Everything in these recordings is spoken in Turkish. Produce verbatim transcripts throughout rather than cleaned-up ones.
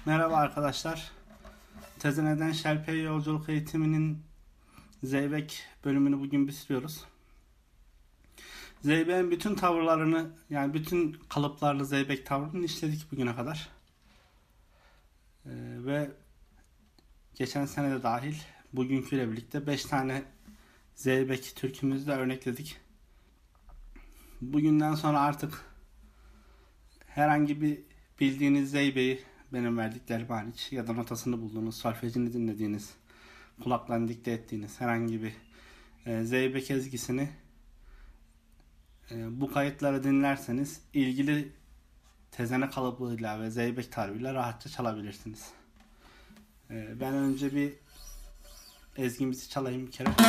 Merhaba arkadaşlar. Tezeneden Şelpeye Yolculuk Eğitimi'nin Zeybek bölümünü bugün bitiriyoruz. Zeybek'in bütün tavırlarını, yani bütün kalıplarla Zeybek tavrını işledik bugüne kadar. Ee, ve geçen sene de dahil bugünküyle birlikte beş tane Zeybek türkümüzü de örnekledik. Bugünden sonra artık herhangi bir bildiğiniz Zeybek'i, benim verdiklerim hariç ya da notasını bulduğunuz, solfejini dinlediğiniz, kulaklarını dikte ettiğiniz herhangi bir e, Zeybek ezgisini e, bu kayıtları dinlerseniz ilgili tezene kalıbıyla ve Zeybek tarzıyla rahatça çalabilirsiniz. E, ben önce bir ezgimizi çalayım bir kere.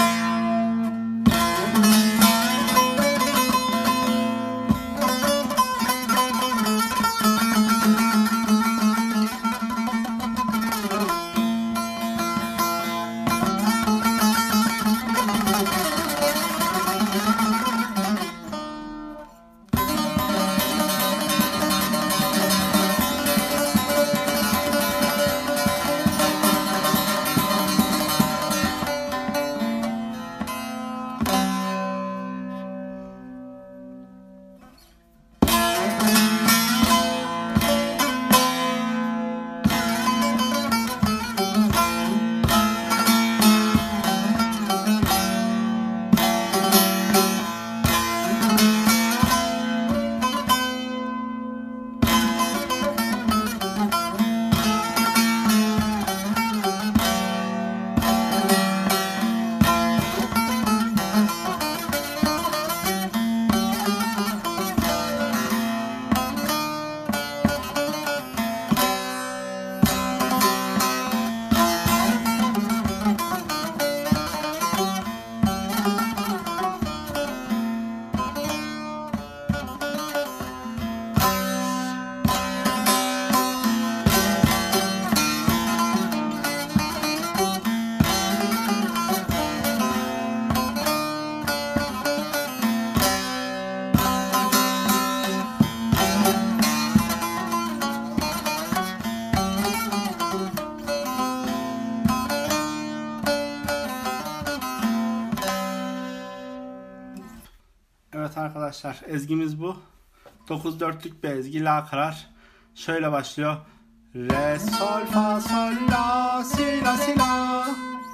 Evet arkadaşlar, ezgimiz bu. dokuz dörtlük bir ezgi, la karar. Şöyle başlıyor. Re sol fa sol la si la si la.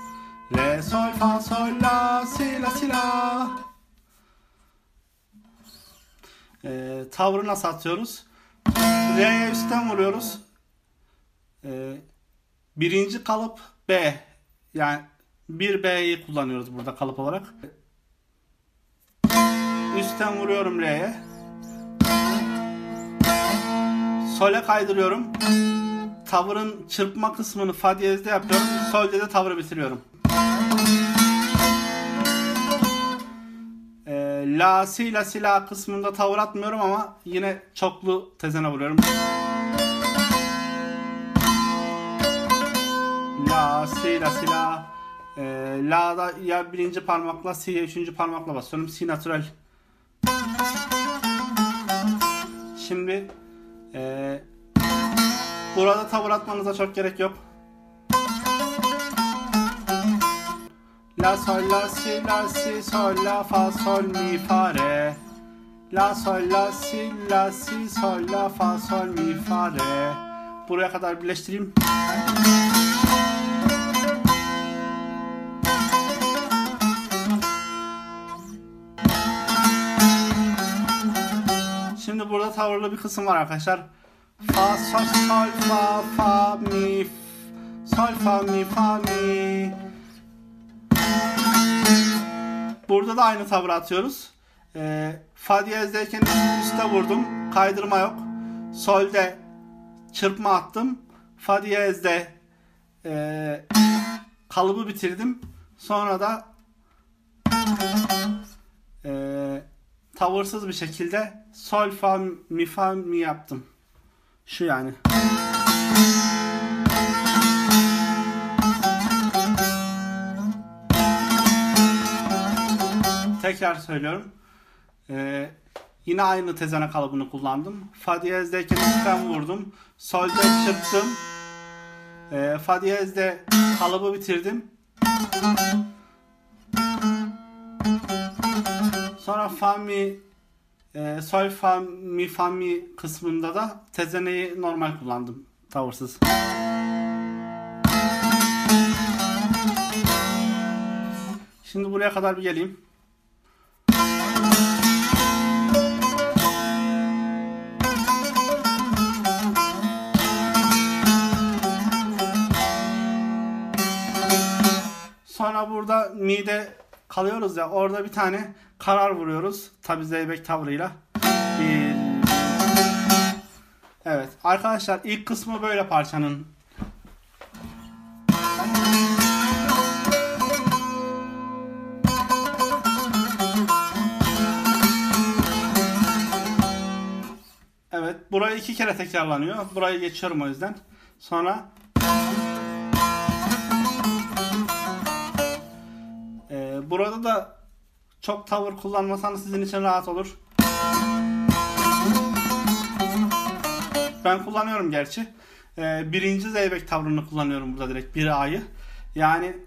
Re sol fa sol la si la si la. Ee, tavrı nasıl atıyoruz? Re'ye üstten vuruyoruz. Ee, birinci kalıp B. Yani bir B'yi kullanıyoruz burada kalıp olarak. Üstten vuruyorum Re'ye. Sol'e kaydırıyorum. Tavırın çırpma kısmını fa diyezde yapıyorum. Sol'de de tavrı bitiriyorum. Ee, la, si, la, si, la kısmında tavır atmıyorum ama yine çoklu tezene vuruyorum. La, si, la, si, la. Ee, la'da ya birinci parmakla, si'ye üçüncü parmakla basıyorum. Si natürel. Şimdi e, burada tavır atmanıza çok gerek yok. La sol la si la si sol la fa sol mi fa re. La sol la si la si sol la fa sol mi fa re. Buraya kadar birleştireyim. Şimdi burada tavırlı bir kısım var arkadaşlar. Fa sol sol fa fa mi sol fa mi fa mi. Burada da aynı tavır atıyoruz. Ee, fa diyezdeyken üstte vurdum. Kaydırma yok. Sol'de çırpma attım. Fa diyezde e, kalıbı bitirdim. Sonra da e, tavırsız bir şekilde sol fa mi fa mi yaptım. Şu yani. Tekrar söylüyorum. Ee, yine aynı tezene kalıbını kullandım. Fa diyezdeyken üstten vurdum. Sol'de çırptım. E, fa diyezde kalıbı bitirdim. Sonra fa mi, e, sol fa mi fa mi kısmında da tezeneyi normal kullandım, tavırsız. Şimdi buraya kadar bir geleyim. Sonra burada mi'de kalıyoruz ya, orada bir tane karar vuruyoruz. Tabi zeybek tavrıyla. Bir... Evet arkadaşlar, ilk kısmı böyle parçanın. Evet, burayı iki kere tekrarlanıyor. Burayı geçiyorum o yüzden. Sonra ee, burada da çok tavır kullanmasanız sizin için rahat olur. Ben kullanıyorum gerçi. Ee, birinci zeybek tavrını kullanıyorum burada direkt. Bir A'yı. Yani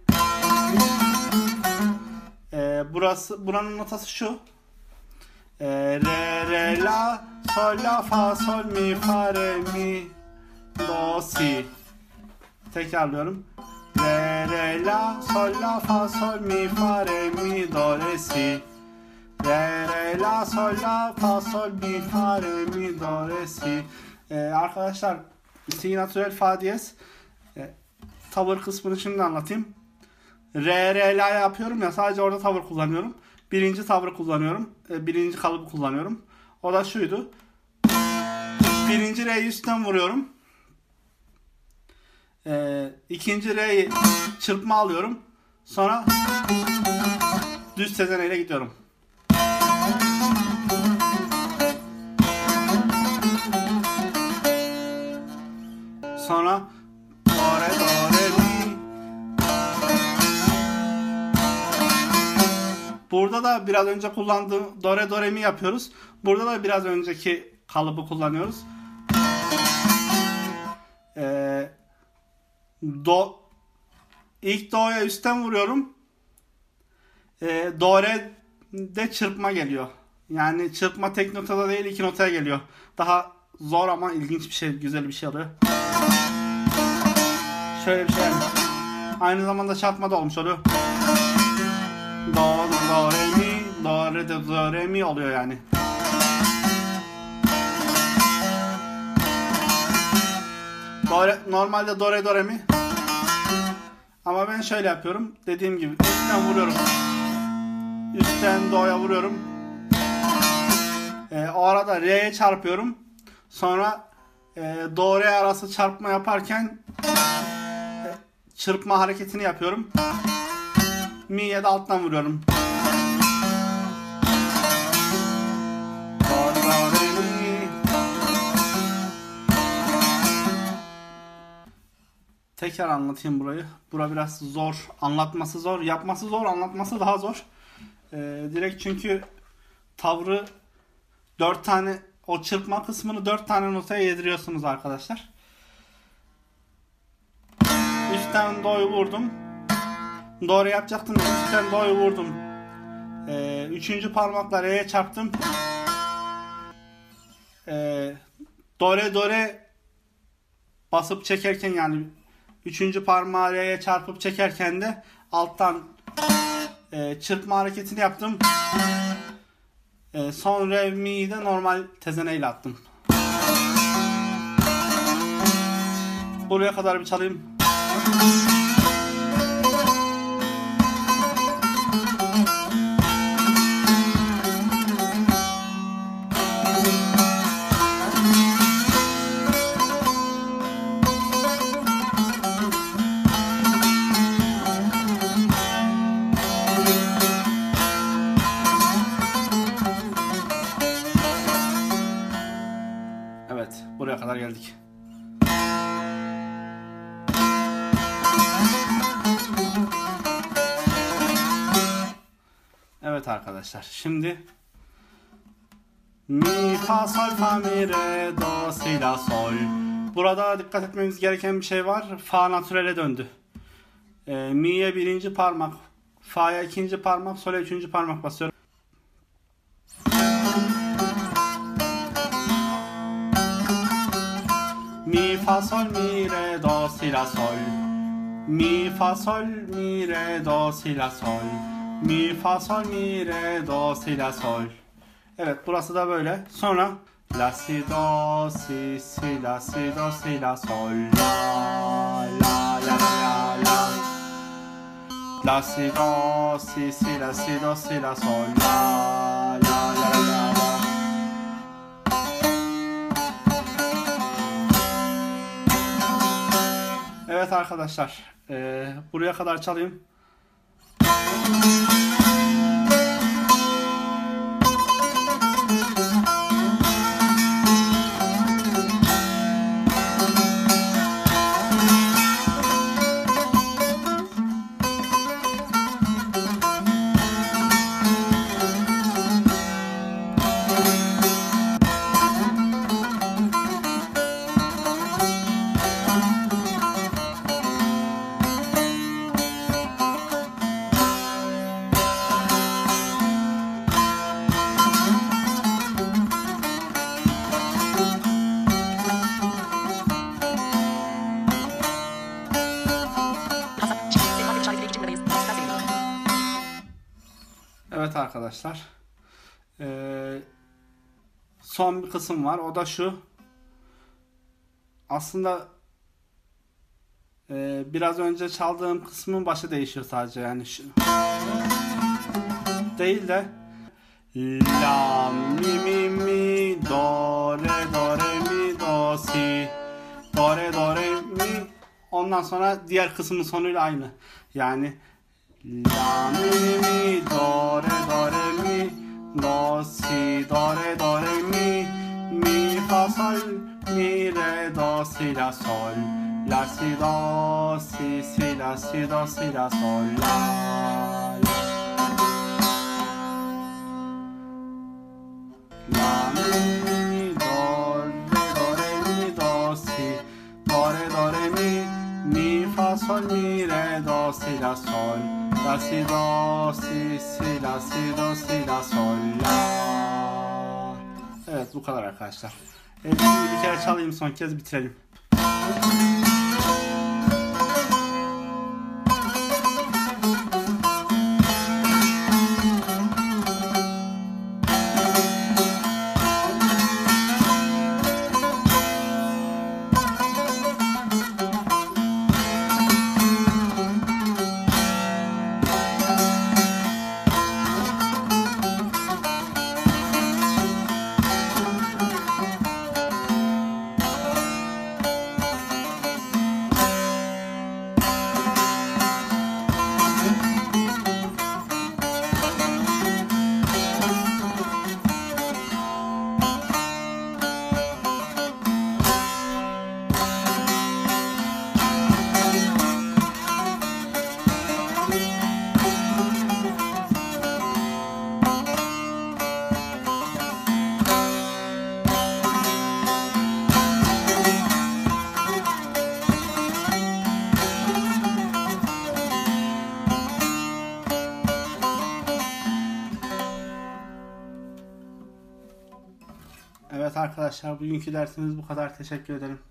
e, burası, buranın notası şu. E, re, re, la, sol, la, fa, sol, mi, fa, re, mi, do, si. Tekrarlıyorum. Re, re, la, sol, la, fa, sol, mi, fa, re, mi, do, re, si. Re, re, la, sol, la, fa, sol, mi, fa, re, mi, do, re, si. Ee, arkadaşlar, si natürel fa diyez e, tavır kısmını şimdi anlatayım. Re, re, la yapıyorum ya, sadece orada tavır kullanıyorum. Birinci tavrı kullanıyorum. E, birinci kalıbı kullanıyorum. O da şuydu. Birinci re'yi üstten vuruyorum. E, ikinci re'yi çırpma alıyorum. Sonra düz tezeneyle gidiyorum. Sonra do, re, do, re, mi. Burada da biraz önce kullandığım do, re, do, re, mi yapıyoruz. Burada da biraz önceki kalıbı kullanıyoruz. Ee, do ilk do'ya üstten vuruyorum. Ee, do, re de çırpma geliyor. Yani çırpma tek notada değil, iki notaya geliyor. Daha zor ama ilginç bir şey, güzel bir şey oluyor. Şöyle bir şey yani. Aynı zamanda çarpma da olmuş oluyor. Do, do, re, mi, do, re, do, do, re, mi oluyor yani. Do, re, normalde do, re, do, re, mi. Ama ben şöyle yapıyorum. Dediğim gibi üstten vuruyorum. Üstten do'ya vuruyorum. Ee, o arada re'ye çarpıyorum. Sonra e, do, re arası çarpma yaparken e, çırpma hareketini yapıyorum. Mi'ye de alttan vuruyorum. Do, do, re, mi. Tekrar anlatayım burayı. Bura biraz zor. Anlatması zor. Yapması zor. Anlatması daha zor. Ee, direkt çünkü tavrı dört tane, o çırpma kısmını dört tane notaya yediriyorsunuz arkadaşlar. Üstten do'yu vurdum. Doğru yapacaktım. Üstten do'yu vurdum. Ee, üçüncü parmakla re'ye çarptım. Ee, do, re, do, re basıp çekerken, yani üçüncü parmağı re'ye çarpıp çekerken de alttan e, çırpma hareketini yaptım. E, son re, mi'yi de normal tezeneyle attım. Buraya kadar bir çalayım. Evet, buraya kadar geldik. Evet arkadaşlar, şimdi mi, fa, sol, fa, mi, re, do, si, la, sol, Burada dikkat etmemiz gereken bir şey var. Fa natürele döndü. E, mi'ye birinci parmak, fa'ya ikinci parmak, sol'a üçüncü parmak basıyorum. Mi, fa, sol, mi, re, do, si, la, sol. Mi, fa, sol, mi, re, do, si, la, sol. Mi, fa, sol, mi, re, do, si, la, sol. Evet, burası da böyle. Sonra la, si, do, si, si, la, si, do, si, la, sol. La, la, la, la, la. La, si, do, si, si, la, si, do, si, la, sol. La, la, la, la, la. Evet arkadaşlar, e, buraya kadar çalayım. Evet arkadaşlar, ee, son bir kısım var, o da şu. Aslında ee, biraz önce çaldığım kısmın başı değişiyor sadece, yani şu değil de la, mi, mi, mi, do, re, do, re, mi, do, si, do, re, do, re, mi. Ondan sonra diğer kısmın sonuyla aynı, yani la, mi, mi, mi, do, re, do, re, mi, do, si, do, re, do, re, mi, mi, fa, sol, mi, re, do, si, la, sol, la, si, do, si, si, la, si, do, si, la, sol, la, la. La, mi, do, re, do, re, mi, do, si, do, re, do, re, mi, mi, fa, sol, mi, re, do, si, la, sol, la, si, do, si, si, la, si, do, si, la, sol, la. Evet, bu kadar arkadaşlar. Evet, şimdi bir kere çalayım, son kez bitirelim. Evet arkadaşlar, bugünkü dersimiz bu kadar. Teşekkür ederim.